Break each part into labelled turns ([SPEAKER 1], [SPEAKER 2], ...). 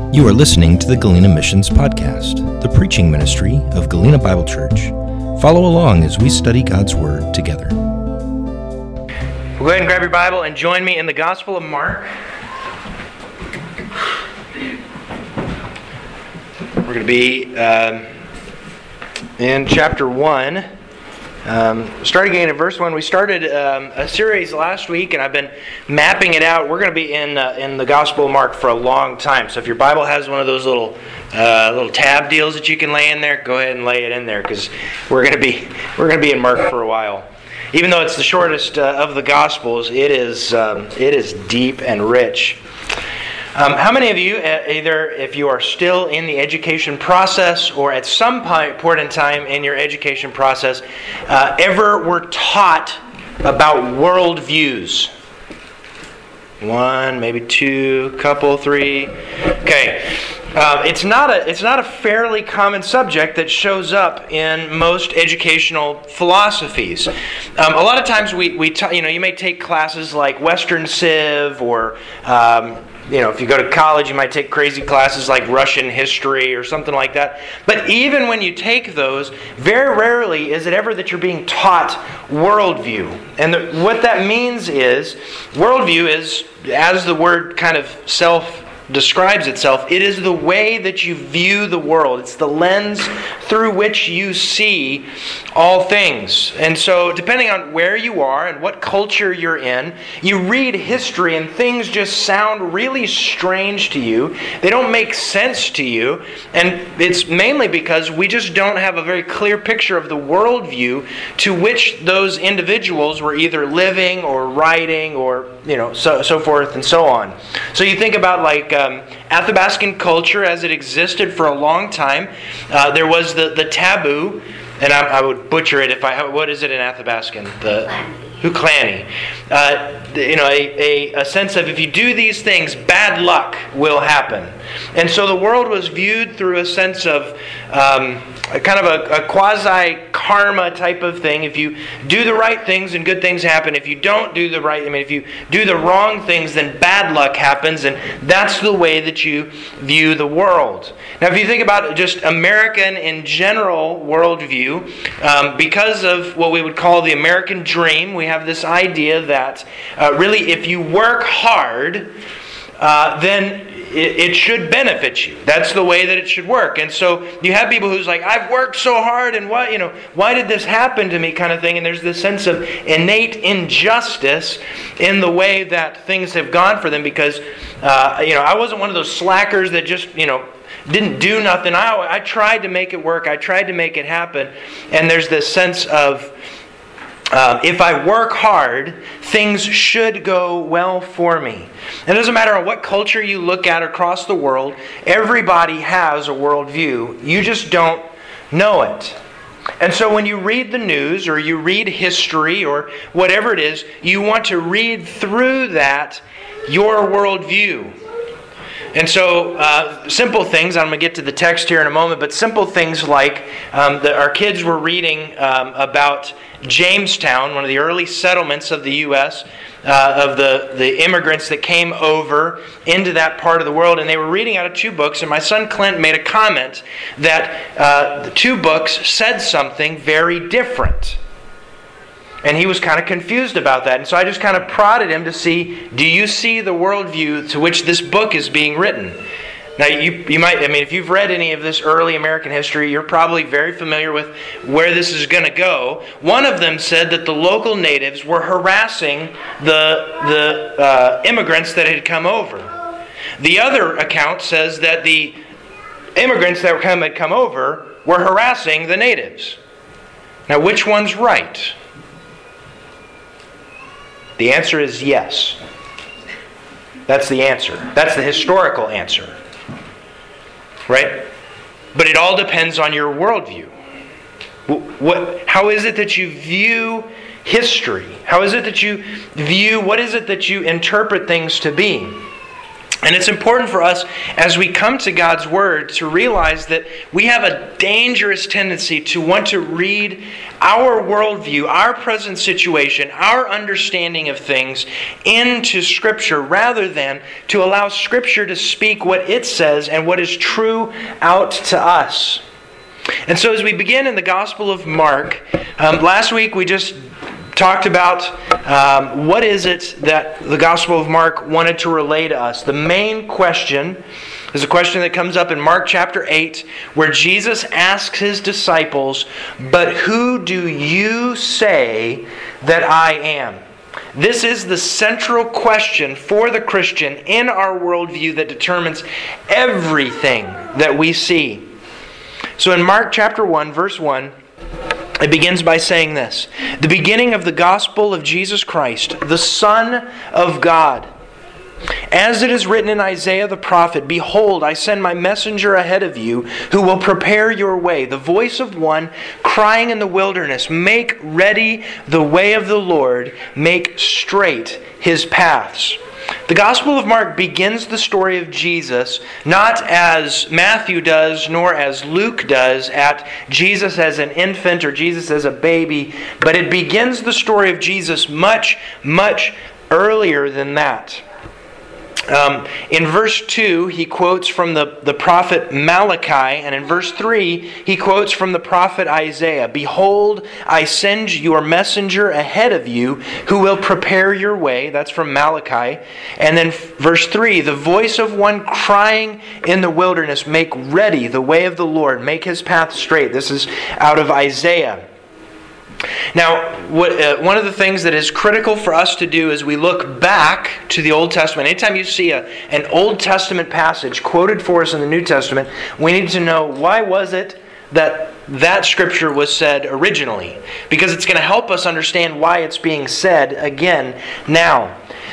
[SPEAKER 1] You are listening to the Galena Missions Podcast, the preaching ministry of Galena Bible Church. Follow along as we study God's Word together.
[SPEAKER 2] Well, go ahead and grab your Bible and join me in the Gospel of Mark. We're going to be in chapter 1. Starting again at verse 1, we started a series last week, and I've been mapping it out. We're going to be in the Gospel of Mark for a long time. So if your Bible has one of those little tab deals that you can lay in there, go ahead and lay it in there, because we're going to be in Mark for a while. Even though it's the shortest of the Gospels, it is deep and rich. How many of you, either if you are still in the education process or at some point in time in your education process, ever were taught about worldviews? One, maybe two, couple, three. Okay. It's not a fairly common subject that shows up in most educational philosophies. A lot of times you may take classes like Western Civ or if you go to college, you might take crazy classes like Russian history or something like that. But even when you take those, very rarely is it ever that you're being taught worldview. And what that means is, worldview is, as the word kind of describes itself, it is the way that you view the world. It's the lens through which you see all things. And so, depending on where you are and what culture you're in, you read history and things just sound really strange to you. They don't make sense to you. And it's mainly because we just don't have a very clear picture of the worldview to which those individuals were either living or writing or so forth and so on. So you think about Athabascan culture as it existed for a long time. There was the taboo, and I would butcher it what is it in Athabascan? The Huklani. A sense of if you do these things, bad luck will happen. And so the world was viewed through a sense of kind of a quasi-karma type of thing. If you do the right things, then good things happen. If you don't do if you do the wrong things, then bad luck happens. And that's the way that you view the world. Now, if you think about just American in general worldview, because of what we would call the American dream, we have this idea that really if you work hard, then it should benefit you. That's the way that it should work. And so you have people who's like, I've worked so hard, and why did this happen to me kind of thing? And there's this sense of innate injustice in the way that things have gone for them because, I wasn't one of those slackers that just, didn't do nothing. I tried to make it work. I tried to make it happen. And there's this sense of, if I work hard, things should go well for me. It doesn't matter what culture you look at across the world, everybody has a worldview. You just don't know it. And so when you read the news or you read history or whatever it is, you want to read through that your worldview. And so simple things, I'm going to get to the text here in a moment, but simple things like our kids were reading about Jamestown, one of the early settlements of the U.S., of the immigrants that came over into that part of the world. And they were reading out of two books, and my son Clint made a comment that the two books said something very different. And he was kind of confused about that. And so I just kind of prodded him to see, do you see the worldview to which this book is being written? Now, you might, if you've read any of this early American history, you're probably very familiar with where this is going to go. One of them said that the local natives were harassing the immigrants that had come over. The other account says that the immigrants that had come over were harassing the natives. Now, which one's right? The answer is yes. That's the answer. That's the historical answer. Right? But it all depends on your worldview. How is it that you view history? How is it that you view, what is it that you interpret things to be? And it's important for us as we come to God's Word to realize that we have a dangerous tendency to want to read our worldview, our present situation, our understanding of things into Scripture rather than to allow Scripture to speak what it says and what is true out to us. And so as we begin in the Gospel of Mark, last week we just talked about what is it that the Gospel of Mark wanted to relay to us. The main question is a question that comes up in Mark chapter 8, where Jesus asks His disciples, "But who do you say that I am?" This is the central question for the Christian in our worldview that determines everything that we see. So in Mark chapter 1, verse 1, it begins by saying this: "The beginning of the gospel of Jesus Christ, the Son of God. As it is written in Isaiah the prophet, Behold, I send my messenger ahead of you, who will prepare your way. The voice of one crying in the wilderness, Make ready the way of the Lord, make straight His paths." The Gospel of Mark begins the story of Jesus not as Matthew does nor as Luke does at Jesus as an infant or Jesus as a baby, but it begins the story of Jesus much, much earlier than that. In verse 2, he quotes from the prophet Malachi, and in verse 3, he quotes from the prophet Isaiah. "Behold, I send your messenger ahead of you, who will prepare your way." That's from Malachi. And then verse 3, "The voice of one crying in the wilderness, Make ready the way of the Lord, make His path straight." This is out of Isaiah. Now, one of the things that is critical for us to do as we look back to the Old Testament, anytime you see an Old Testament passage quoted for us in the New Testament, we need to know, why was it that Scripture was said originally? Because it's going to help us understand why it's being said again now.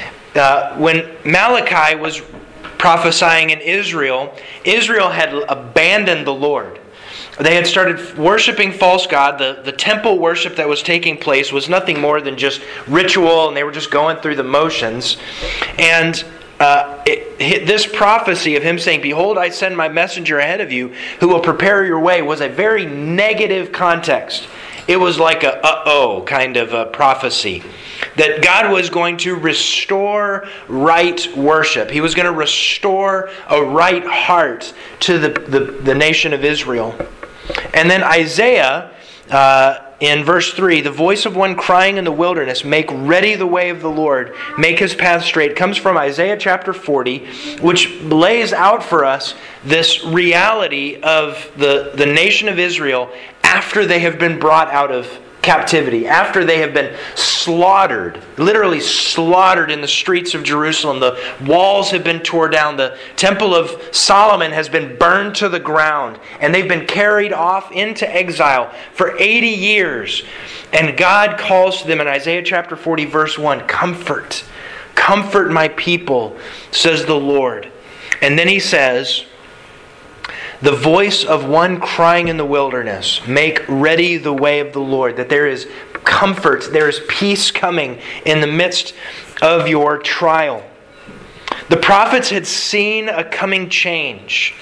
[SPEAKER 2] When Malachi was prophesying in Israel, Israel had abandoned the Lord. They had started worshiping false god. The temple worship that was taking place was nothing more than just ritual, and they were just going through the motions. And this prophecy of Him saying, "Behold, I send my messenger ahead of you, who will prepare your way," was a very negative context. It was like a uh-oh kind of a prophecy. That God was going to restore right worship. He was going to restore a right heart to the nation of Israel. And then Isaiah, in verse 3, "The voice of one crying in the wilderness, Make ready the way of the Lord, make His path straight," comes from Isaiah chapter 40, which lays out for us this reality of the nation of Israel after they have been brought out of captivity, after they have been slaughtered, literally slaughtered in the streets of Jerusalem. The walls have been torn down. The Temple of Solomon has been burned to the ground. And they've been carried off into exile for 80 years. And God calls to them in Isaiah chapter 40, verse 1, "Comfort, comfort my people, says the Lord." And then He says, "The voice of one crying in the wilderness, Make ready the way of the Lord." That there is comfort, there is peace coming in the midst of your trial. The prophets had seen a coming change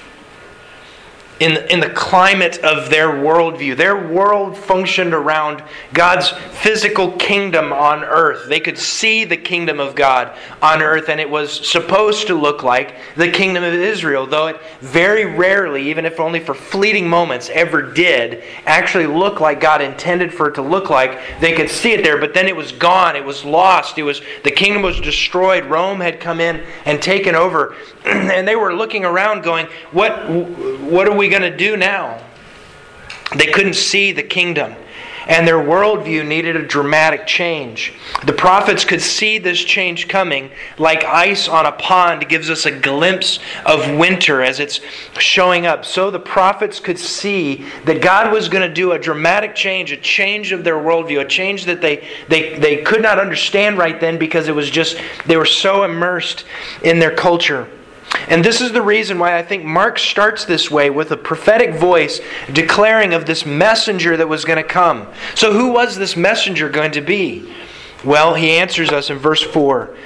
[SPEAKER 2] in the climate of their worldview. Their world functioned around God's physical kingdom on earth. They could see the kingdom of God on earth, and it was supposed to look like the kingdom of Israel, though it very rarely, even if only for fleeting moments, ever did actually look like God intended for it to look like. They could see it there, but then it was gone. It was lost. The kingdom was destroyed. Rome had come in and taken over, and they were looking around going, what are we going to do now? They couldn't see the kingdom, and their worldview needed a dramatic change. The prophets could see this change coming like ice on a pond gives us a glimpse of winter as it's showing up. So the prophets could see that God was going to do a dramatic change, a change of their worldview, a change that they could not understand right then because it was just, they were so immersed in their culture. And this is the reason why I think Mark starts this way, with a prophetic voice declaring of this messenger that was going to come. So who was this messenger going to be? Well, he answers us in verse 4.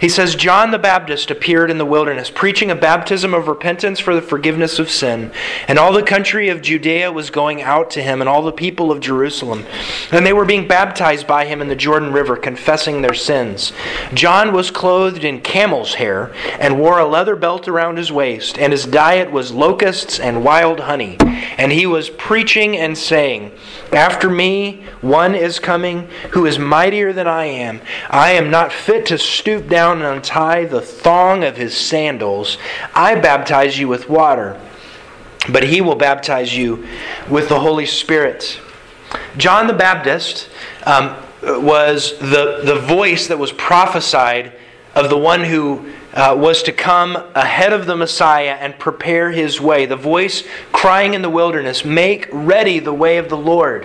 [SPEAKER 2] He says, John the Baptist appeared in the wilderness, preaching a baptism of repentance for the forgiveness of sin. And all the country of Judea was going out to him, and all the people of Jerusalem. And they were being baptized by him in the Jordan River, confessing their sins. John was clothed in camel's hair, and wore a leather belt around his waist, and his diet was locusts and wild honey. And he was preaching and saying, After me one is coming, who is mightier than I am. I am not fit to stoop down and untie the thong of his sandals. I baptize you with water, but he will baptize you with the Holy Spirit. John the Baptist was the voice that was prophesied of the one who was to come ahead of the Messiah and prepare his way. The voice crying in the wilderness, make ready the way of the Lord.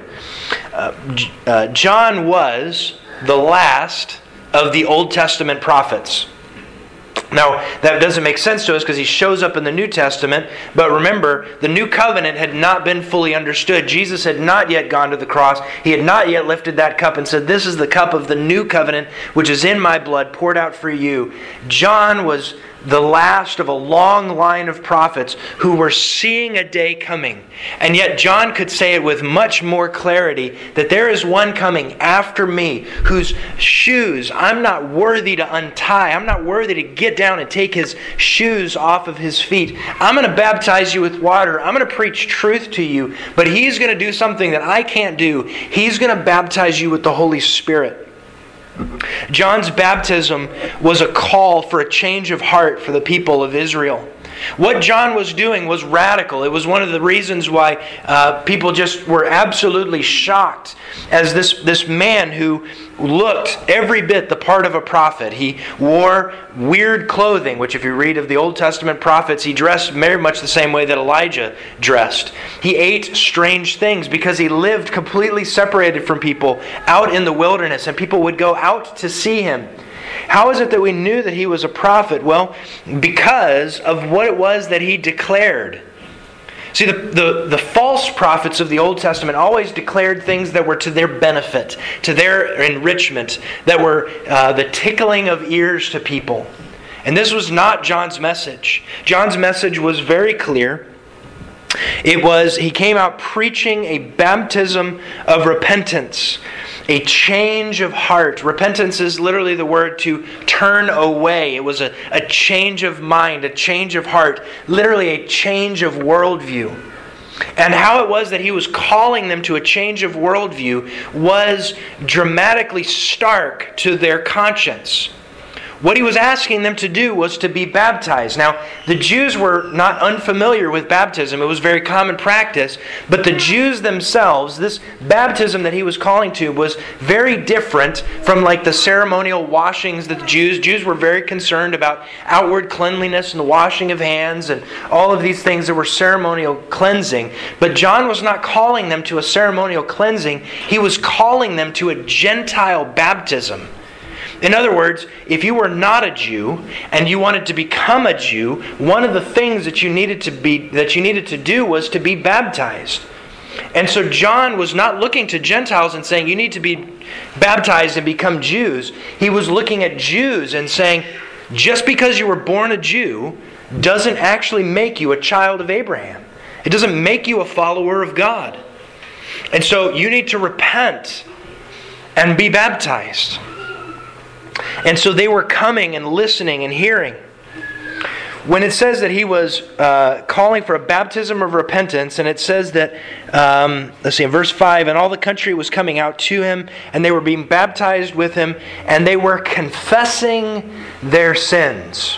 [SPEAKER 2] John was the last of the Old Testament prophets. Now, that doesn't make sense to us because he shows up in the New Testament, but remember, the New Covenant had not been fully understood. Jesus had not yet gone to the cross. He had not yet lifted that cup and said, This is the cup of the New Covenant, which is in my blood, poured out for you. John was the last of a long line of prophets who were seeing a day coming. And yet John could say it with much more clarity that there is one coming after me whose shoes I'm not worthy to untie. I'm not worthy to get down and take his shoes off of his feet. I'm going to baptize you with water. I'm going to preach truth to you. But he's going to do something that I can't do. He's going to baptize you with the Holy Spirit. John's baptism was a call for a change of heart for the people of Israel. What John was doing was radical. It was one of the reasons why people just were absolutely shocked as this man who looked every bit the part of a prophet. He wore weird clothing, which if you read of the Old Testament prophets, he dressed very much the same way that Elijah dressed. He ate strange things because he lived completely separated from people out in the wilderness, and people would go out to see him. How is it that we knew that he was a prophet? Well, because of what it was that he declared. See, the false prophets of the Old Testament always declared things that were to their benefit, to their enrichment, that were the tickling of ears to people. And this was not John's message. John's message was very clear. He came out preaching a baptism of repentance, a change of heart. Repentance is literally the word to turn away. It was a change of mind, a change of heart, literally a change of worldview. And how it was that he was calling them to a change of worldview was dramatically stark to their conscience. What he was asking them to do was to be baptized. Now, the Jews were not unfamiliar with baptism. It was very common practice. But the Jews themselves, this baptism that he was calling to was very different from like the ceremonial washings that the Jews were very concerned about outward cleanliness and the washing of hands and all of these things that were ceremonial cleansing. But John was not calling them to a ceremonial cleansing. He was calling them to a Gentile baptism. In other words, if you were not a Jew and you wanted to become a Jew, one of the things that you needed to do was to be baptized. And so John was not looking to Gentiles and saying, you need to be baptized and become Jews. He was looking at Jews and saying, just because you were born a Jew doesn't actually make you a child of Abraham. It doesn't make you a follower of God. And so you need to repent and be baptized. And so they were coming and listening and hearing. When it says that he was calling for a baptism of repentance, and it says that, in verse 5, and all the country was coming out to him, and they were being baptized with him, and they were confessing their sins.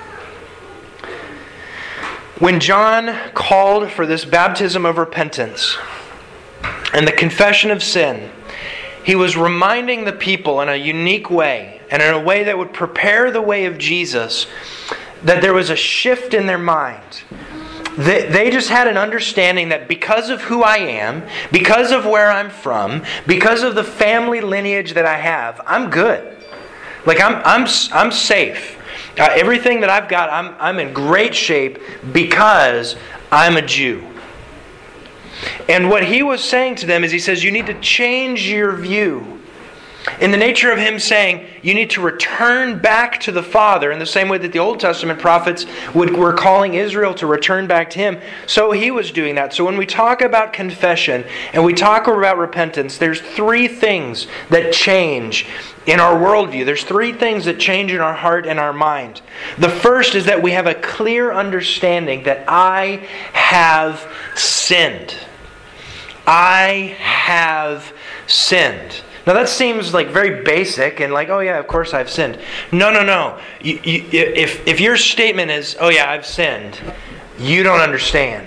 [SPEAKER 2] When John called for this baptism of repentance and the confession of sin, he was reminding the people in a unique way, and in a way that would prepare the way of Jesus, that there was a shift in their mind. They just had an understanding that because of who I am, because of where I'm from, because of the family lineage that I have, I'm good. Like I'm safe. Everything that I've got, I'm in great shape because I'm a Jew. And what he was saying to them is he says, you need to change your view. In the nature of him saying, you need to return back to the Father, in the same way that the Old Testament prophets were calling Israel to return back to him, so he was doing that. So when we talk about confession and we talk about repentance, there's three things that change in our worldview. There's three things that change in our heart and our mind. The first is that we have a clear understanding that I have sinned. I have sinned. Now that seems like very basic and like, oh yeah, of course I've sinned. No. If your statement is, oh yeah, I've sinned, you don't understand.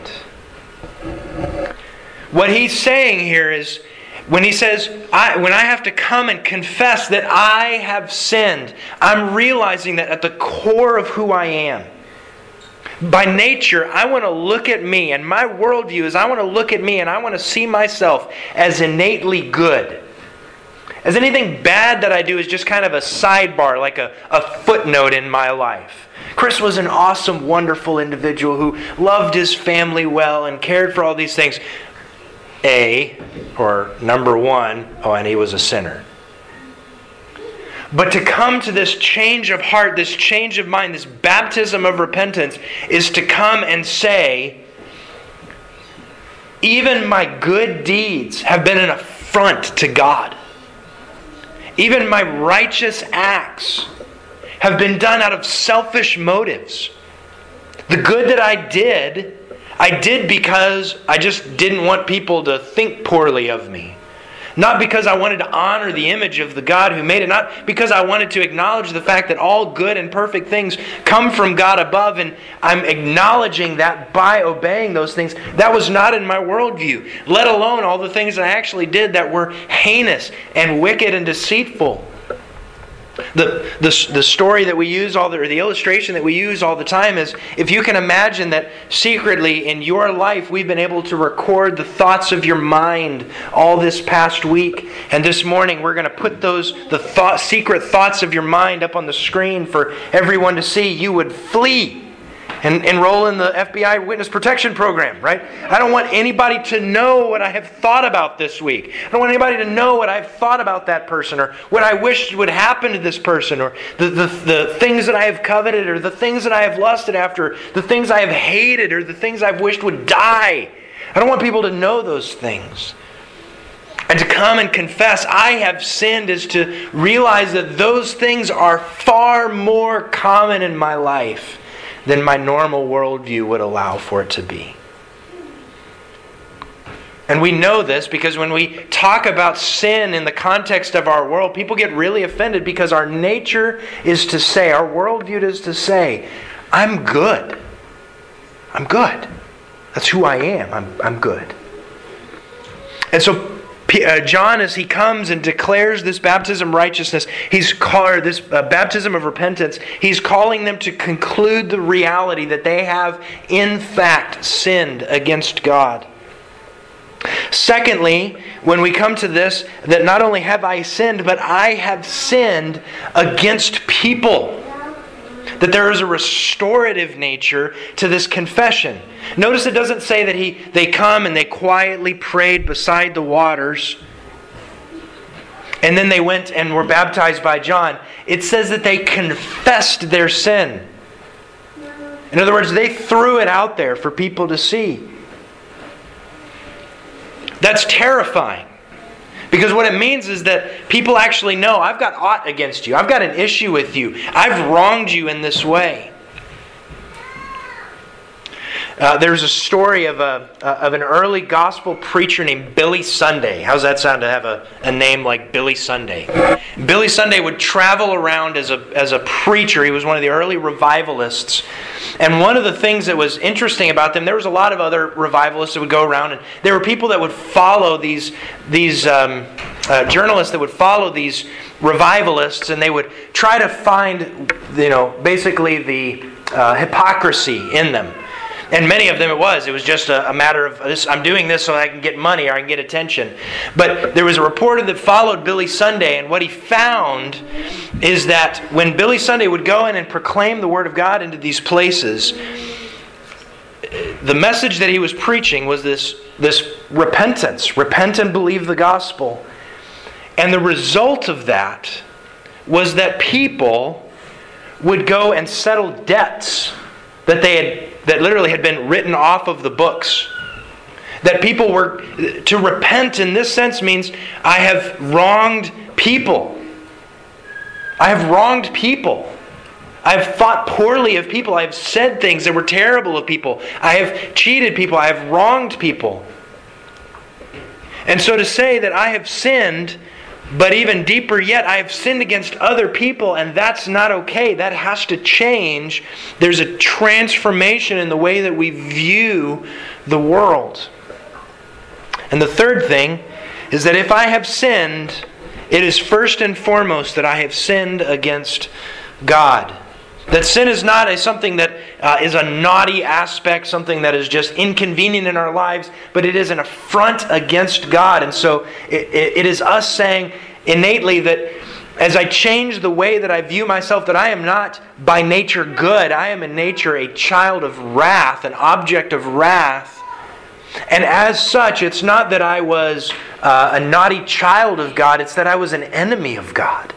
[SPEAKER 2] What he's saying here is, when he says, when I have to come and confess that I have sinned, I'm realizing that at the core of who I am. By nature, I want to look at me, and my worldview is I want to look at me and I want to see myself as innately good. As anything bad that I do is just kind of a sidebar, like a footnote in my life. Chris was an awesome, wonderful individual who loved his family well and cared for all these things. Number one, and he was a sinner. But to come to this change of heart, this change of mind, this baptism of repentance, is to come and say, even my good deeds have been an affront to God. Even my righteous acts have been done out of selfish motives. The good that I did because I just didn't want people to think poorly of me. Not because I wanted to honor the image of the God who made it. Not because I wanted to acknowledge the fact that all good and perfect things come from God above, and I'm acknowledging that by obeying those things. That was not in my worldview. Let alone all the things that I actually did that were heinous and wicked and deceitful. The story that we use or the illustration that we use all the time is, if you can imagine that secretly in your life we've been able to record the thoughts of your mind all this past week, and this morning we're going to put secret thoughts of your mind up on the screen for everyone to see, you would flee and enroll in the FBI Witness Protection Program, right? I don't want anybody to know what I have thought about this week. I don't want anybody to know what I've thought about that person, or what I wished would happen to this person, or the things that I have coveted, or the things that I have lusted after, the things I have hated, or the things I've wished would die. I don't want people to know those things. And to come and confess, I have sinned, is to realize that those things are far more common in my life than my normal worldview would allow for it to be. And we know this because when we talk about sin in the context of our world, people get really offended because our nature is to say, our worldview is to say, I'm good. I'm good. That's who I am. I'm good. And so John, as he comes and declares this baptism of righteousness, this baptism of repentance, he's calling them to conclude the reality that they have in fact sinned against God. Secondly, when we come to this, that not only have I sinned, but I have sinned against people. That there is a restorative nature to this confession. Notice it doesn't say that they come and they quietly prayed beside the waters and then they went and were baptized by John. It says that they confessed their sin. In other words, they threw it out there for people to see. That's terrifying. Because what it means is that people actually know, I've got aught against you. I've got an issue with you. I've wronged you in this way. There's a story of an early gospel preacher named Billy Sunday. How's that sound to have a name like Billy Sunday? Billy Sunday would travel around as a preacher. He was one of the early revivalists. And one of the things that was interesting about them, there was a lot of other revivalists that would go around, and there were people that would follow these journalists that would follow these revivalists, and they would try to find, basically the hypocrisy in them. And many of them it was just a matter of, I'm doing this so I can get money or I can get attention. But there was a reporter that followed Billy Sunday, and what he found is that when Billy Sunday would go in and proclaim the Word of God into these places, the message that he was preaching was this repentance. Repent and believe the gospel. And the result of that was that people would go and settle debts that literally had been written off of the books. That people were to repent in this sense means I have wronged people. I have wronged people. I have thought poorly of people. I have said things that were terrible of people. I have cheated people. I have wronged people. And so to say that I have sinned, but even deeper yet, I have sinned against other people, and that's not okay. That has to change. There's a transformation in the way that we view the world. And the third thing is that if I have sinned, it is first and foremost that I have sinned against God. That sin is not something that is a naughty aspect, something that is just inconvenient in our lives, but it is an affront against God. And so it is us saying innately that as I change the way that I view myself, that I am not by nature good. I am in nature a child of wrath, an object of wrath. And as such, it's not that I was a naughty child of God, it's that I was an enemy of God.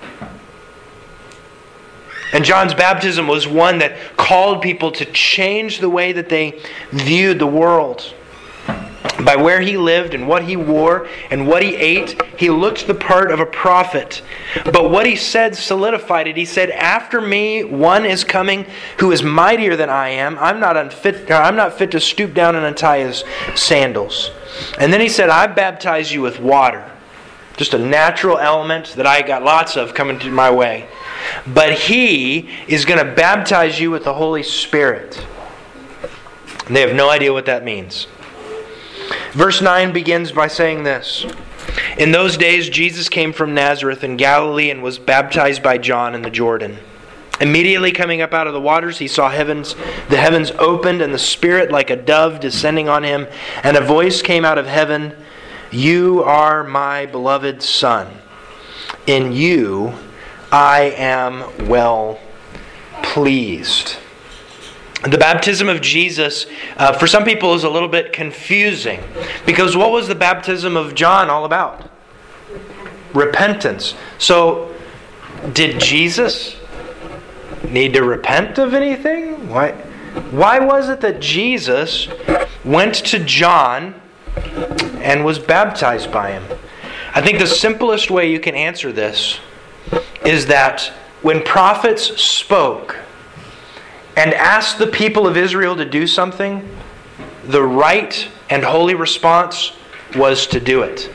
[SPEAKER 2] And John's baptism was one that called people to change the way that they viewed the world. By where he lived and what he wore and what he ate, he looked the part of a prophet. But what he said solidified it. He said, "After me, one is coming who is mightier than I am. I'm not fit to stoop down and untie his sandals." And then he said, "I baptize you with water." Just a natural element that I got lots of coming to my way. "But he is going to baptize you with the Holy Spirit." And they have no idea what that means. Verse 9 begins by saying this. "In those days Jesus came from Nazareth in Galilee and was baptized by John in the Jordan. Immediately coming up out of the waters, he saw the heavens opened and the Spirit like a dove descending on him. And a voice came out of heaven, 'You are my beloved Son. In you I am well pleased.'" The baptism of Jesus, for some people, is a little bit confusing. Because what was the baptism of John all about? Repentance. So, did Jesus need to repent of anything? Why was it that Jesus went to John and was baptized by him? I think the simplest way you can answer this is that when prophets spoke and asked the people of Israel to do something, the right and holy response was to do it.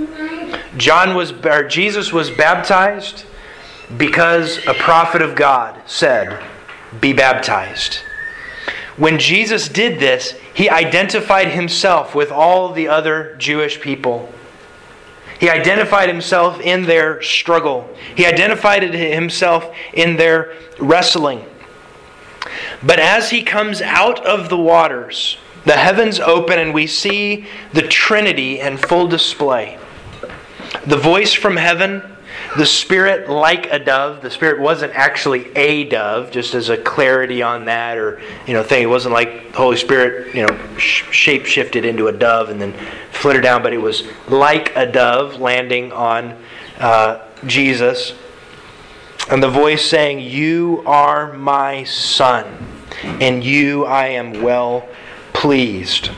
[SPEAKER 2] Jesus was baptized because a prophet of God said, "Be baptized." When Jesus did this, he identified himself with all the other Jewish people. He identified himself in their struggle. He identified himself in their wrestling. But as he comes out of the waters, the heavens open and we see the Trinity in full display. The voice from heaven, the Spirit like a dove. The Spirit wasn't actually a dove, just as a clarity on that, or thing. It wasn't like the Holy Spirit, shape shifted into a dove and then flittered down, but it was like a dove landing on Jesus. And the voice saying, "You are my Son, in you I am well pleased."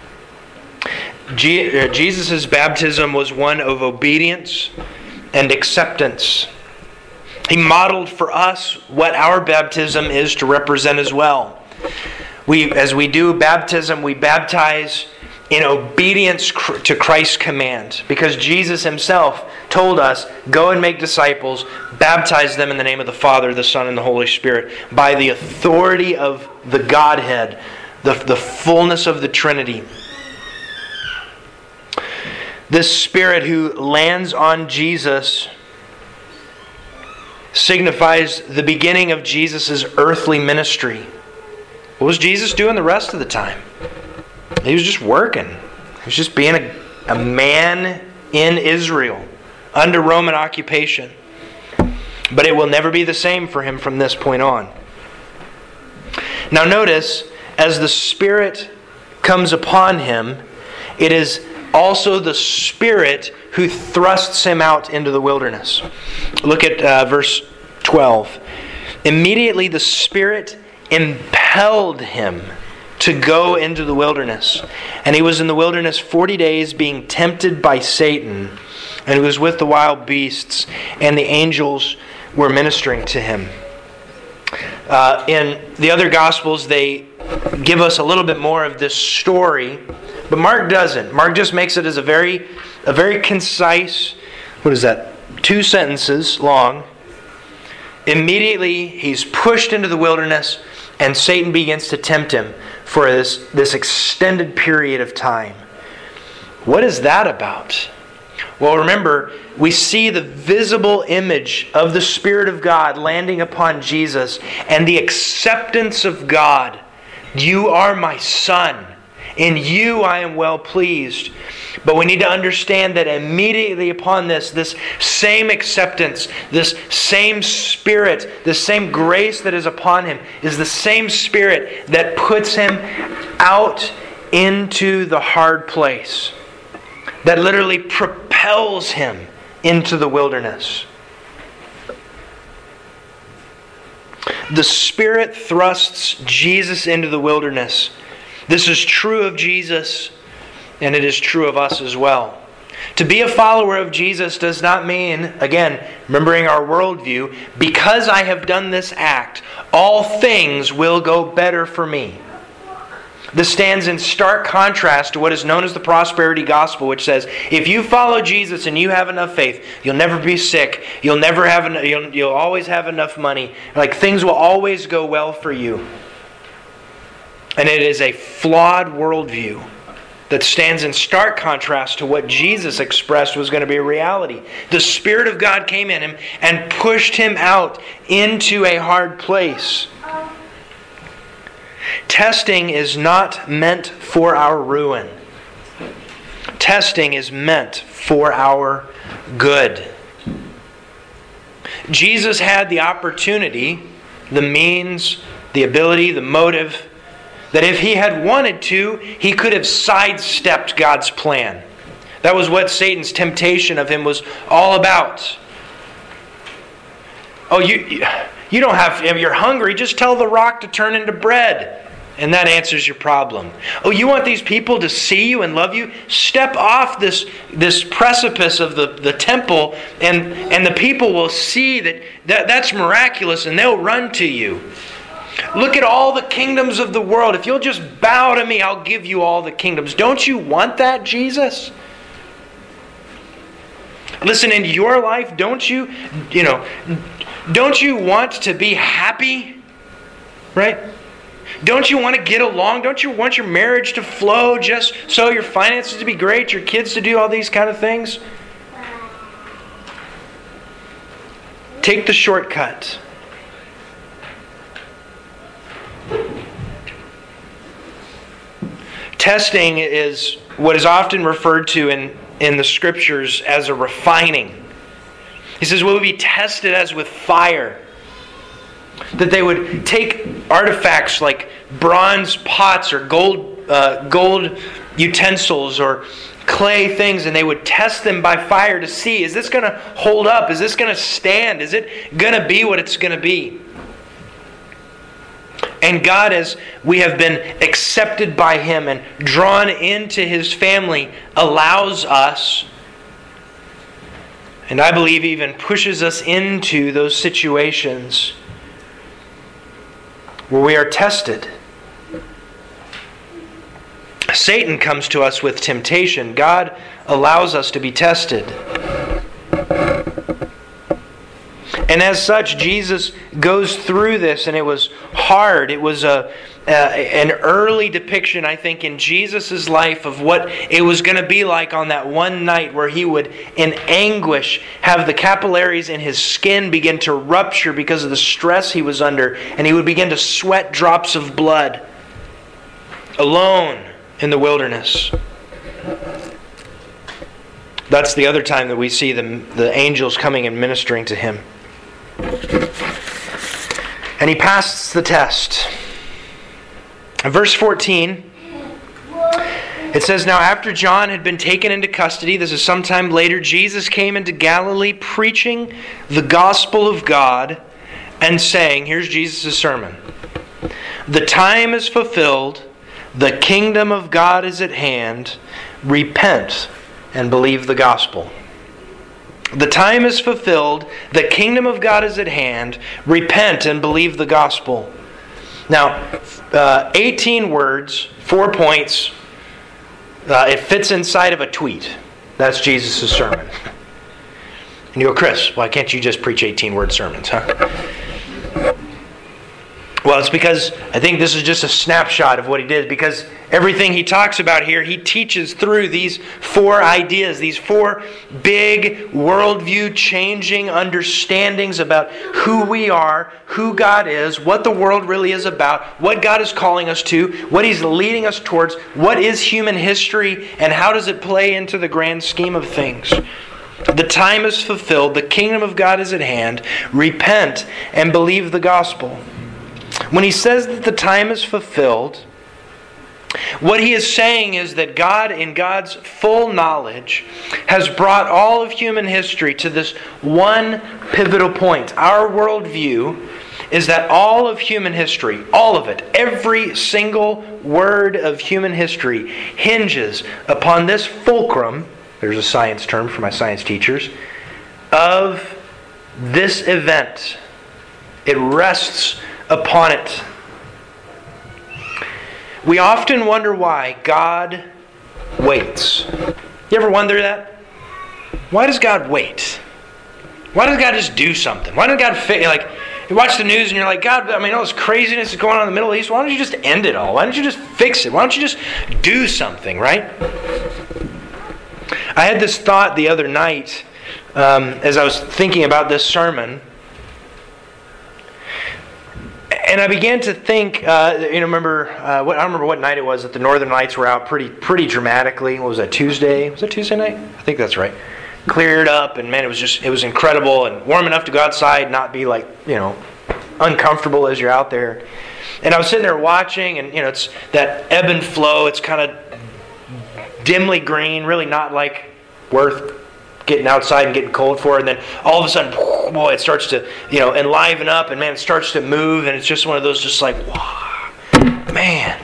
[SPEAKER 2] Jesus' baptism was one of obedience and acceptance. He modeled for us what our baptism is to represent as well. As we do baptism, we baptize in obedience to Christ's command. Because Jesus himself told us, "Go and make disciples, baptize them in the name of the Father, the Son, and the Holy Spirit," by the authority of the Godhead, the fullness of the Trinity. This Spirit who lands on Jesus signifies the beginning of Jesus' earthly ministry. What was Jesus doing the rest of the time? He was just working. He was just being a man in Israel under Roman occupation. But it will never be the same for him from this point on. Now notice, as the Spirit comes upon him, it is also the Spirit who thrusts him out into the wilderness. Look at verse 12. Immediately the Spirit impelled him to go into the wilderness. And he was in the wilderness 40 days being tempted by Satan. And he was with the wild beasts, and the angels were ministering to him. In the other Gospels, they give us a little bit more of this story, but Mark doesn't. Mark just makes it as a very concise, 2 sentences long. Immediately, he's pushed into the wilderness, and Satan begins to tempt him for this extended period of time. What is that about? Well, remember, we see the visible image of the Spirit of God landing upon Jesus and the acceptance of God. You are my Son. In you I am well pleased. But we need to understand that immediately upon this same acceptance, this same Spirit, this same grace that is upon him, is the same Spirit that puts him out into the hard place, that literally propels him into the wilderness. The Spirit thrusts Jesus into the wilderness. This is true of Jesus, and it is true of us as well. To be a follower of Jesus does not mean, again, remembering our worldview, because I have done this act, all things will go better for me. This stands in stark contrast to what is known as the prosperity gospel, which says, if you follow Jesus and you have enough faith, you'll never be sick. You'll always have enough money. Like, things will always go well for you. And it is a flawed worldview that stands in stark contrast to what Jesus expressed was going to be a reality. The Spirit of God came in him and pushed him out into a hard place. Testing is not meant for our ruin. Testing is meant for our good. Jesus had the opportunity, the means, the ability, the motive, that if he had wanted to, he could have sidestepped God's plan. That was what Satan's temptation of him was all about. Oh, you don't have, if you're hungry, just tell the rock to turn into bread. And that answers your problem. Oh, you want these people to see you and love you? Step off this precipice of the temple, and the people will see that's miraculous, and they'll run to you. Look at all the kingdoms of the world. If you'll just bow to me, I'll give you all the kingdoms. Don't you want that, Jesus? Listen, in your life, don't you want to be happy? Right? Don't you want to get along? Don't you want your marriage to flow just so, your finances to be great, your kids to do all these kind of things? Take the shortcut. Testing is what is often referred to in the Scriptures as a refining. He says, we'll be tested as with fire. That they would take artifacts like bronze pots or gold utensils or clay things, and they would test them by fire to see, is this going to hold up? Is this going to stand? Is it going to be what it's going to be? And God, as we have been accepted by Him and drawn into His family, allows us, and I believe even pushes us into those situations where we are tested. Satan comes to us with temptation. God allows us to be tested. And as such, Jesus goes through this, and it was hard. It was an early depiction, I think, in Jesus' life of what it was going to be like on that one night where he would, in anguish, have the capillaries in his skin begin to rupture because of the stress he was under, and he would begin to sweat drops of blood alone in the wilderness. That's the other time that we see the angels coming and ministering to him. And he passes the test. In verse 14, It says, now after John had been taken into custody, this is sometime later, Jesus came into Galilee preaching the gospel of God and saying, here's Jesus' sermon, the time is fulfilled, the kingdom of God is at hand, repent and believe the gospel. The time is fulfilled, the kingdom of God is at hand, repent and believe the gospel. Now, 18 words, 4 points. It fits inside of a tweet. That's Jesus' sermon. And you go, Chris, why can't you just preach 18-word sermons, huh? Well, it's because I think this is just a snapshot of what he did, because everything he talks about here, he teaches through these 4 ideas, these 4 big worldview-changing understandings about who we are, who God is, what the world really is about, what God is calling us to, what He's leading us towards, what is human history, and how does it play into the grand scheme of things. The time is fulfilled, the kingdom of God is at hand, repent and believe the gospel. When he says that the time is fulfilled, what he is saying is that God, in God's full knowledge, has brought all of human history to this one pivotal point. Our worldview is that all of human history, all of it, every single word of human history hinges upon this fulcrum, there's a science term for my science teachers, of this event. It rests upon it. We often wonder why God waits. You ever wonder that? Why does God wait? Why does God just do something? Why doesn't God you watch the news and you're like, God, all this craziness is going on in the Middle East. Why don't you just end it all? Why don't you just fix it? Why don't you just do something, right? I had this thought the other night as I was thinking about this sermon. And I began to think, I don't remember what night it was that the Northern Lights were out pretty dramatically. What was that, Tuesday? Was that Tuesday night? I think that's right. Cleared up, and man, it was incredible and warm enough to go outside, not be uncomfortable as you're out there. And I was sitting there watching, and it's that ebb and flow. It's kind of dimly green, really not worth getting outside and getting cold for, and then all of a sudden, boy, it starts to, enliven up, and man, it starts to move, and it's just one of those wow, man.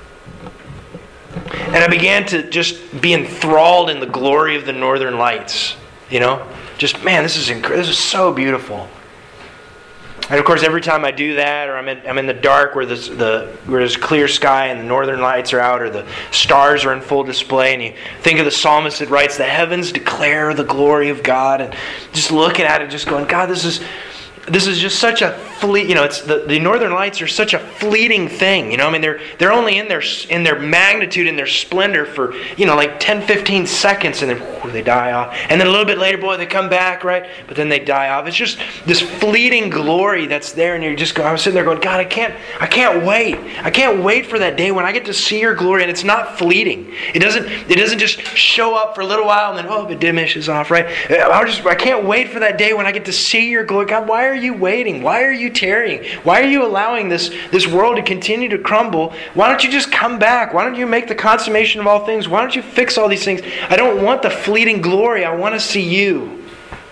[SPEAKER 2] And I began to just be enthralled in the glory of the Northern Lights, just, man, this is so beautiful. And of course, every time I do that, or I'm in the dark where there's clear sky and the Northern Lights are out, or the stars are in full display, and you think of the psalmist that writes, "The heavens declare the glory of God," and just looking at it, just going, God, this is just such a fleet. It's the Northern Lights are such a fleeting thing. They're only in their magnitude and their splendor for 10, 15 seconds, and then they die off. And then a little bit later, boy, they come back, right? But then they die off. It's just this fleeting glory that's there, and I was sitting there going, God, I can't wait. I can't wait for that day when I get to see your glory, and it's not fleeting. It doesn't just show up for a little while and then it diminishes off, right? I can't wait for that day when I get to see your glory. God, why are you waiting? Why are you tarrying? Why are you allowing this world to continue to crumble? Why don't you just come back? Why don't you make the consummation of all things? Why don't you fix all these things? I don't want the fleeting glory. I want to see you.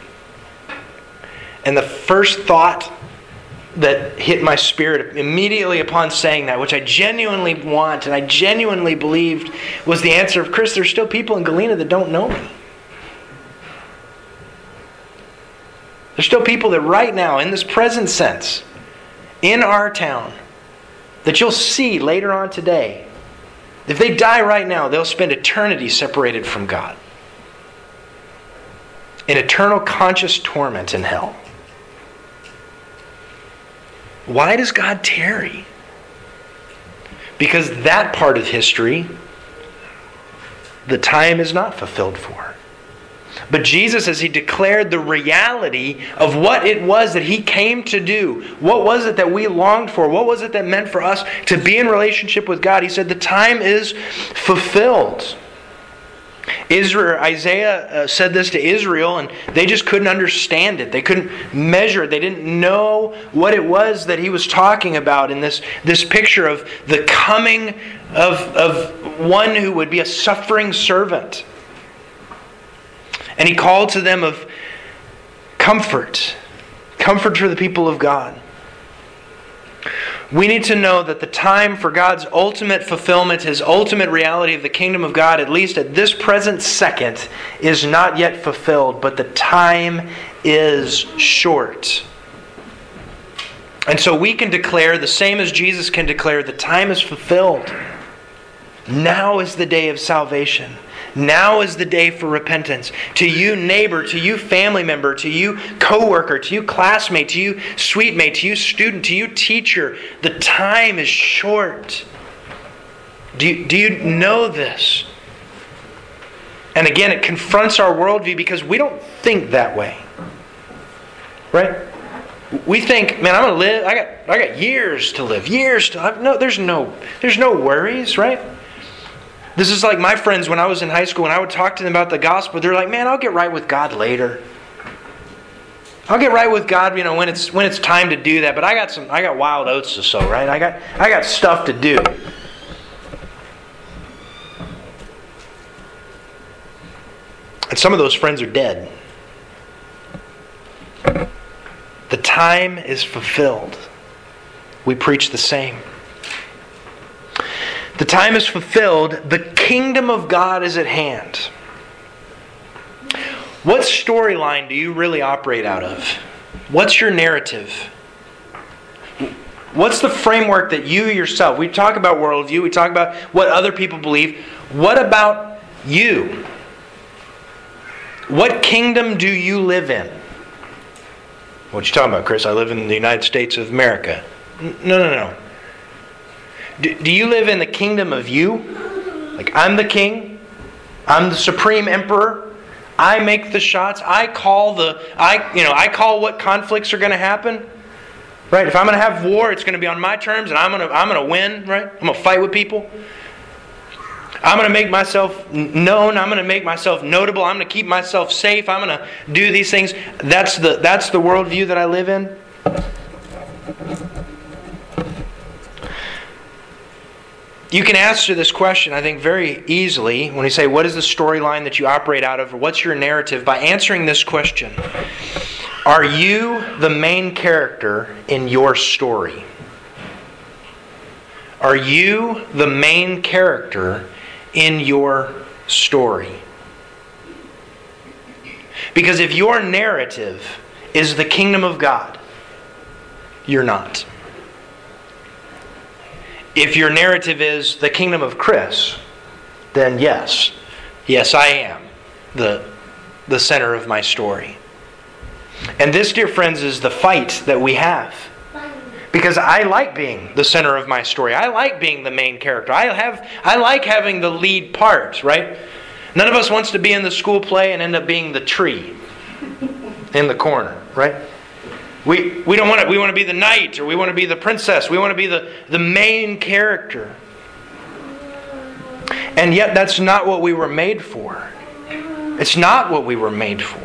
[SPEAKER 2] And the first thought that hit my spirit immediately upon saying that, which I genuinely want and I genuinely believed, was the answer of, Chris, there's still people in Galena that don't know me. There's still people that right now, in this present sense, in our town, that you'll see later on today, if they die right now, they'll spend eternity separated from God. In eternal conscious torment in hell. Why does God tarry? Because that part of history, the time is not fulfilled for. But Jesus, as He declared the reality of what it was that He came to do, what was it that we longed for, what was it that meant for us to be in relationship with God, He said the time is fulfilled. Isaiah said this to Israel, and they just couldn't understand it. They couldn't measure it. They didn't know what it was that he was talking about in this picture of the coming of one who would be a suffering servant. And he called to them of comfort for the people of God. We need to know that the time for God's ultimate fulfillment, His ultimate reality of the kingdom of God, at least at this present second, is not yet fulfilled, but the time is short. And so we can declare, the same as Jesus can declare, the time is fulfilled. Now is the day of salvation. Now is the day for repentance. To you neighbor, to you family member, to you coworker, to you classmate, to you suite mate, to you student, to you teacher, the time is short. Do you know this? And again, it confronts our worldview because we don't think that way. Right? We think, man, I'm going to live. I got years to live. No, there's no worries, right? This is like my friends when I was in high school, when I would talk to them about the gospel, they're like, man, I'll get right with God later. I'll get right with God, when it's time to do that. But I got wild oats to sow, right? I got stuff to do. And some of those friends are dead. The time is fulfilled. We preach the same. The time is fulfilled. The kingdom of God is at hand. What storyline do you really operate out of? What's your narrative? What's the framework that you yourself... We talk about worldview. We talk about what other people believe. What about you? What kingdom do you live in? What you talking about, Chris? I live in the United States of America. No. Do you live in the kingdom of you? Like, I'm the king. I'm the supreme emperor. I make the shots. I call what conflicts are going to happen. Right? If I'm going to have war, it's going to be on my terms, and I'm going to win. Right? I'm going to fight with people. I'm going to make myself known. I'm going to make myself notable. I'm going to keep myself safe. I'm going to do these things. That's the worldview that I live in. You can answer this question, I think, very easily when you say, what is the storyline that you operate out of, or what's your narrative, by answering this question. Are you the main character in your story? Are you the main character in your story? Because if your narrative is the kingdom of God, you're not. If your narrative is the kingdom of Chris, then yes, I am the center of my story. And this, dear friends, is the fight that we have. Because I like being the center of my story. I like being the main character. I like having the lead part, right? None of us wants to be in the school play and end up being the tree in the corner, right? We don't want to. We want to be the knight, or we want to be the princess. We want to be the main character. And yet that's not what we were made for. It's not what we were made for.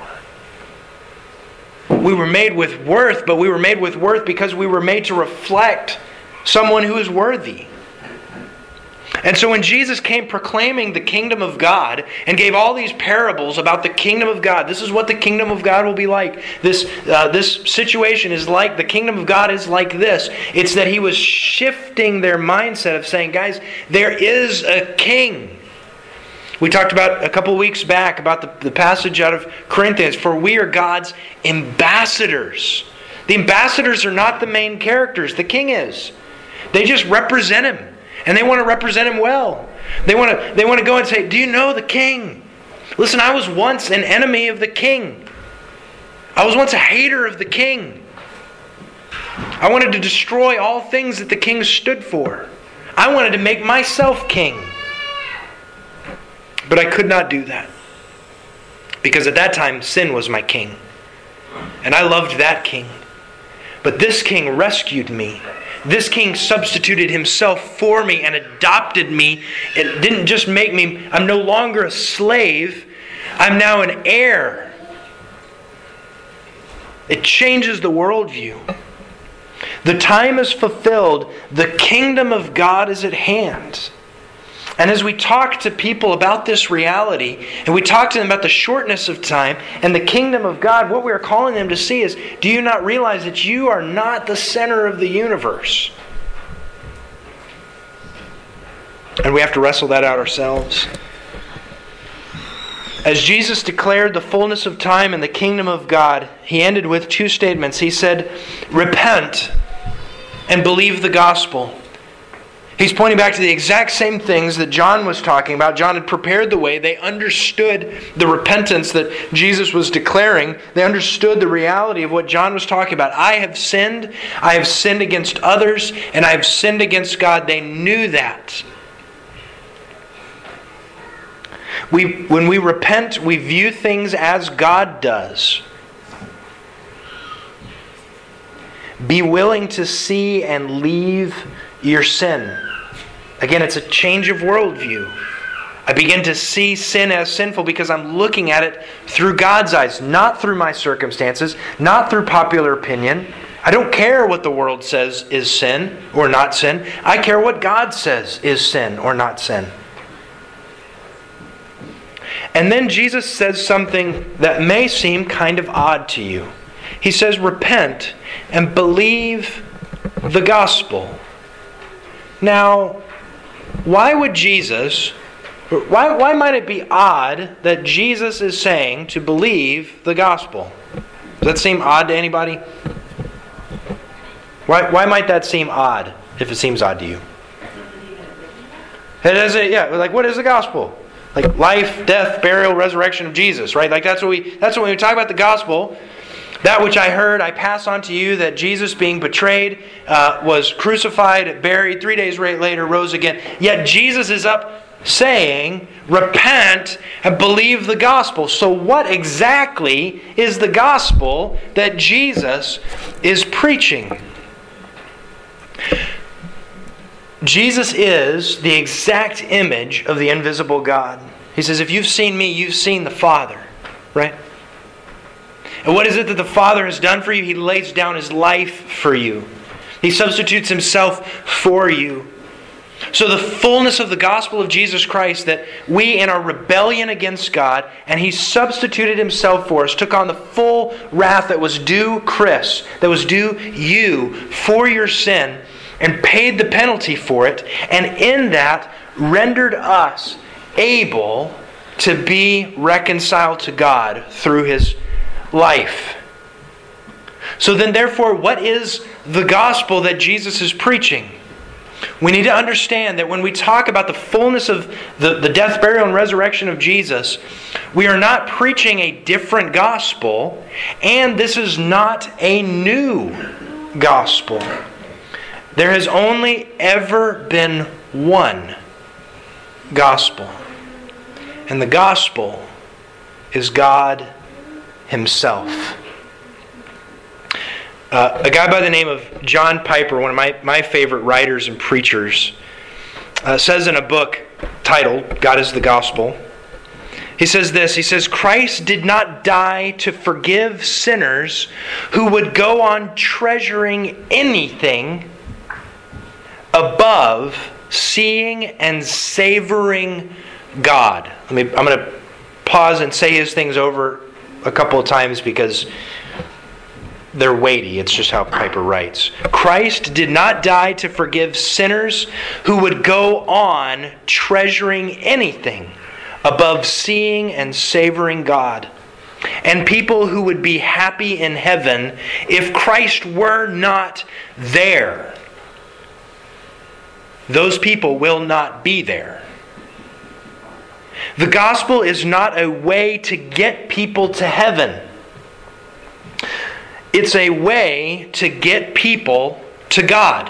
[SPEAKER 2] We were made with worth, but we were made with worth because we were made to reflect someone who is worthy. And so when Jesus came proclaiming the kingdom of God and gave all these parables about the kingdom of God, this is what the kingdom of God will be like. This situation is like, the kingdom of God is like this. It's that He was shifting their mindset of saying, guys, there is a king. We talked about a couple weeks back about the passage out of Corinthians, for we are God's ambassadors. The ambassadors are not the main characters. The king is. They just represent Him. And they want to represent Him well. They want to go and say, do you know the king? Listen, I was once an enemy of the king. I was once a hater of the king. I wanted to destroy all things that the king stood for. I wanted to make myself king. But I could not do that. Because at that time, sin was my king. And I loved that king. But this king rescued me. This king substituted himself for me and adopted me. It didn't just make me, I'm no longer a slave. I'm now an heir. It changes the worldview. The time is fulfilled. The kingdom of God is at hand. And as we talk to people about this reality, and we talk to them about the shortness of time and the kingdom of God, what we are calling them to see is, do you not realize that you are not the center of the universe? And we have to wrestle that out ourselves. As Jesus declared the fullness of time and the kingdom of God, He ended with two statements. He said, repent and believe the gospel. He's pointing back to the exact same things that John was talking about. John had prepared the way. They understood the repentance that Jesus was declaring. They understood the reality of what John was talking about. I have sinned against others, and I have sinned against God. They knew that. When we repent, we view things as God does. Be willing to see and leave your sin. Again, it's a change of worldview. I begin to see sin as sinful because I'm looking at it through God's eyes, not through my circumstances, not through popular opinion. I don't care what the world says is sin or not sin. I care what God says is sin or not sin. And then Jesus says something that may seem kind of odd to you. He says, repent and believe the gospel. Now, why might it be odd that Jesus is saying to believe the gospel? Does that seem odd to anybody? Why might that seem odd, if it seems odd to you? Like, what is the gospel? Like life, death, burial, resurrection of Jesus, right? Like that's when we talk about the gospel. That which I heard, I pass on to you, that Jesus being betrayed, was crucified, buried, 3 days later rose again. Yet Jesus is up saying, repent and believe the gospel. So what exactly is the gospel that Jesus is preaching? Jesus is the exact image of the invisible God. He says, if you've seen me, you've seen the Father. Right? And what is it that the Father has done for you? He lays down His life for you. He substitutes Himself for you. So the fullness of the gospel of Jesus Christ, that we in our rebellion against God, and He substituted Himself for us, took on the full wrath that was due Chris, that was due you for your sin, and paid the penalty for it, and in that rendered us able to be reconciled to God through His life. So then therefore, what is the gospel that Jesus is preaching? We need to understand that when we talk about the fullness of the death, burial, and resurrection of Jesus, we are not preaching a different gospel, and this is not a new gospel. There has only ever been one gospel. And the gospel is God Himself. A guy by the name of John Piper, one of my favorite writers and preachers, says in a book titled God is the Gospel, he says this, he says, Christ did not die to forgive sinners who would go on treasuring anything above seeing and savoring God. I'm going to pause and say his things over a couple of times because they're weighty. It's just how Piper writes. Christ did not die to forgive sinners who would go on treasuring anything above seeing and savoring God, and people who would be happy in heaven if Christ were not there. Those people will not be there. The gospel is not a way to get people to heaven. It's a way to get people to God.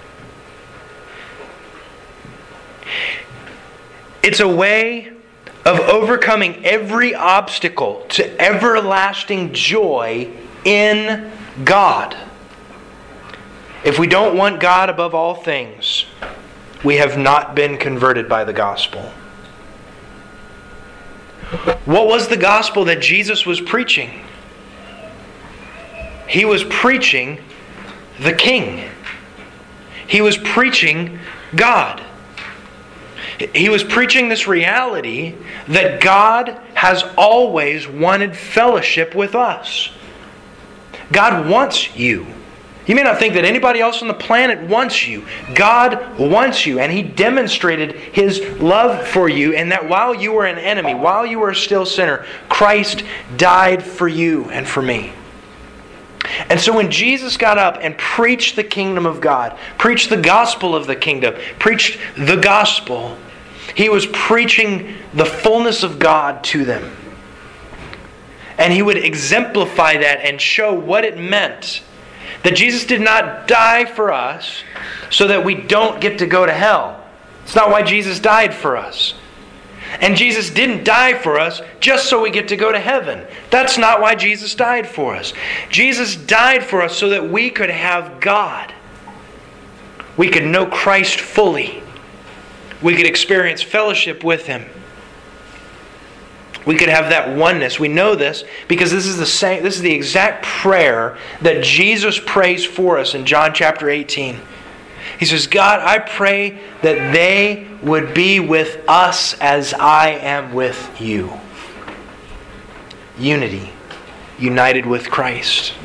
[SPEAKER 2] It's a way of overcoming every obstacle to everlasting joy in God. If we don't want God above all things, we have not been converted by the gospel. What was the gospel that Jesus was preaching? He was preaching the King. He was preaching God. He was preaching this reality that God has always wanted fellowship with us. God wants you. You may not think that anybody else on the planet wants you. God wants you, and He demonstrated His love for you, and that while you were an enemy, while you were still a sinner, Christ died for you and for me. And so when Jesus got up and preached the kingdom of God, preached the gospel of the kingdom, preached the gospel, He was preaching the fullness of God to them. And He would exemplify that and show what it meant that Jesus did not die for us so that we don't get to go to hell. It's not why Jesus died for us. And Jesus didn't die for us just so we get to go to heaven. That's not why Jesus died for us. Jesus died for us so that we could have God. We could know Christ fully. We could experience fellowship with Him. We could have that oneness. We know this because this is the exact prayer that Jesus prays for us in John chapter 18. He says, God, I pray that they would be with us as I am with you. Unity, united with Christ.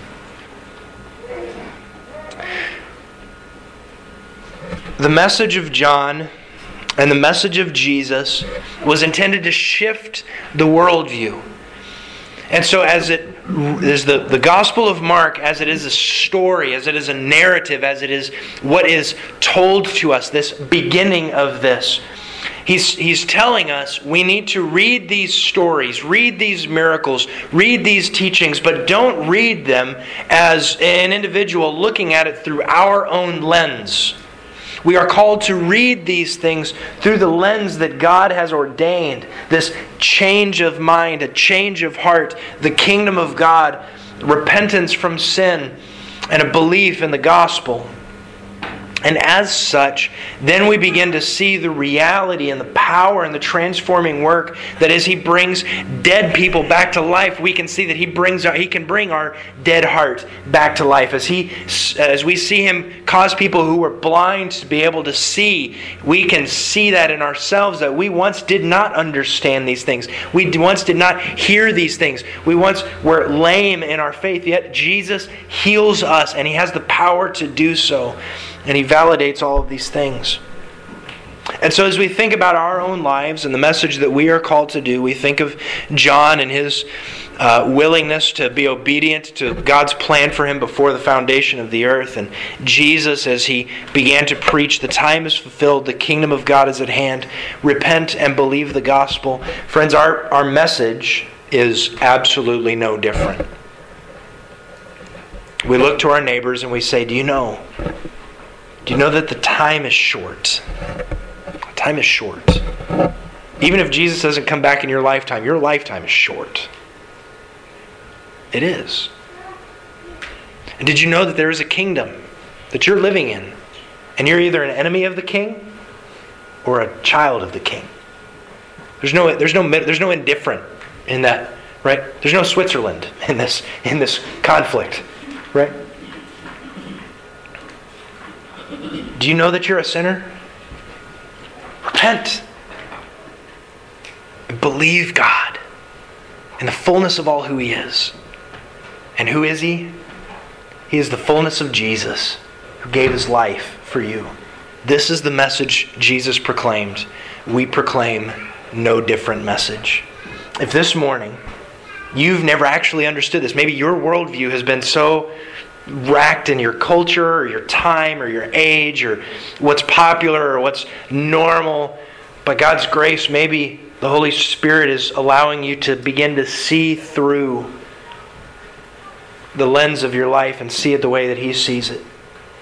[SPEAKER 2] The message of John and the message of Jesus was intended to shift the worldview. And so as it is the Gospel of Mark, as it is a story, as it is a narrative, as it is what is told to us, this beginning of this, He's telling us we need to read these stories, read these miracles, read these teachings, but don't read them as an individual looking at it through our own lens. We are called to read these things through the lens that God has ordained. This change of mind, a change of heart, the kingdom of God, repentance from sin, and a belief in the gospel. And as such, then we begin to see the reality and the power and the transforming work that as He brings dead people back to life, we can see that He can bring our dead heart back to life. As we see Him cause people who were blind to be able to see, we can see that in ourselves, that we once did not understand these things. We once did not hear these things. We once were lame in our faith, yet Jesus heals us, and He has the power to do so. And He validates all of these things. And so as we think about our own lives and the message that we are called to do, we think of John and his willingness to be obedient to God's plan for him before the foundation of the earth. And Jesus, as He began to preach, the time is fulfilled, the kingdom of God is at hand. Repent and believe the gospel. Friends, our message is absolutely no different. We look to our neighbors and we say, do you know that the time is short? Time is short. Even if Jesus doesn't come back in your lifetime is short. It is. And did you know that there is a kingdom that you're living in, and you're either an enemy of the king or a child of the king? There's no indifferent in that, right? There's no Switzerland in this conflict, right? Do you know that you're a sinner? Repent. And believe God in the fullness of all who He is. And who is He? He is the fullness of Jesus, who gave His life for you. This is the message Jesus proclaimed. We proclaim no different message. If this morning you've never actually understood this, maybe your worldview has been so racked in your culture or your time or your age or what's popular or what's normal. By God's grace, maybe the Holy Spirit is allowing you to begin to see through the lens of your life and see it the way that He sees it.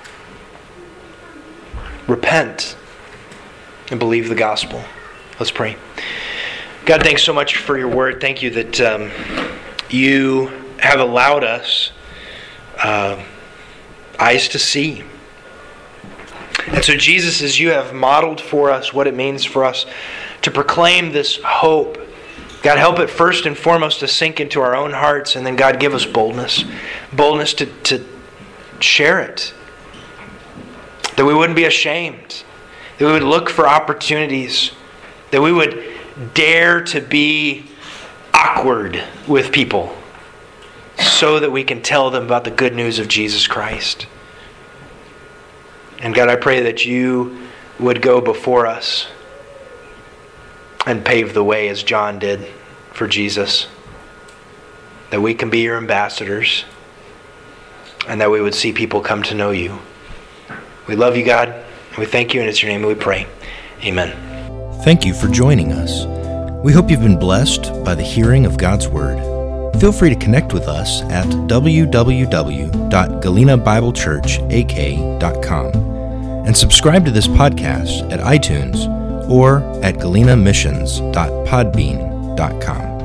[SPEAKER 2] Repent and believe the gospel. Let's pray. God, thanks so much for your word. Thank you that you have allowed us eyes to see, And so, Jesus, as you have modeled for us what it means for us to proclaim this hope, God, help it first and foremost to sink into our own hearts, and then, God, give us boldness to share it. That we wouldn't be ashamed. That we would look for opportunities. That we would dare to be awkward with people so that we can tell them about the good news of Jesus Christ. And God, I pray that you would go before us and pave the way as John did for Jesus. That we can be your ambassadors and that we would see people come to know you. We love you, God, and we thank you, and it's your name we pray. Amen.
[SPEAKER 1] Thank you for joining us. We hope you've been blessed by the hearing of God's Word. Feel free to connect with us at www.galenabiblechurchak.com and subscribe to this podcast at iTunes or at galenamissions.podbean.com.